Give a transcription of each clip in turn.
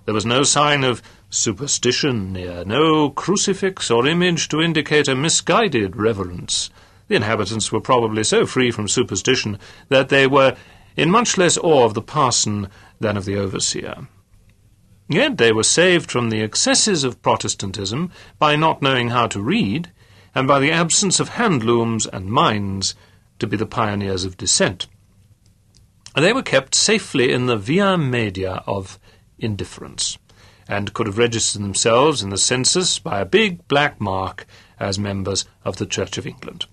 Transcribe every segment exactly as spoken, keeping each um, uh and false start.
There was no sign of superstition near, no crucifix or image to indicate a misguided reverence. The inhabitants were probably so free from superstition that they were in much less awe of the parson than of the overseer. Yet they were saved from the excesses of Protestantism by not knowing how to read, and by the absence of handlooms and mines to be the pioneers of dissent. They were kept safely in the via media of indifference, and could have registered themselves in the census by a big black mark as members of the Church of England.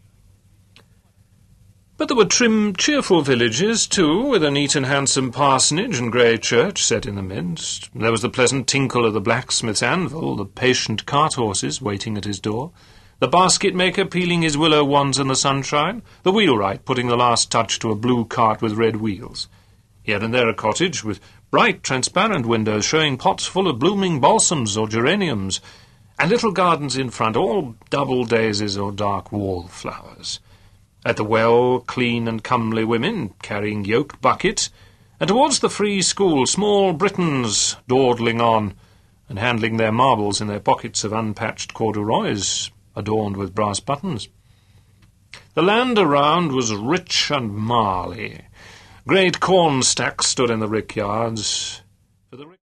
But there were trim, cheerful villages, too, with a neat and handsome parsonage and grey church set in the midst. There was the pleasant tinkle of the blacksmith's anvil, the patient cart-horses waiting at his door, the basket-maker peeling his willow wands in the sunshine, the wheelwright putting the last touch to a blue cart with red wheels. Here and there a cottage with bright, transparent windows showing pots full of blooming balsams or geraniums, and little gardens in front, all double daisies or dark wallflowers. At the well, clean and comely women carrying yoked buckets, and towards the free school small Britons dawdling on, and handling their marbles in their pockets of unpatched corduroys adorned with brass buttons. The land around was rich and marly. Great corn stacks stood in the rickyards. For the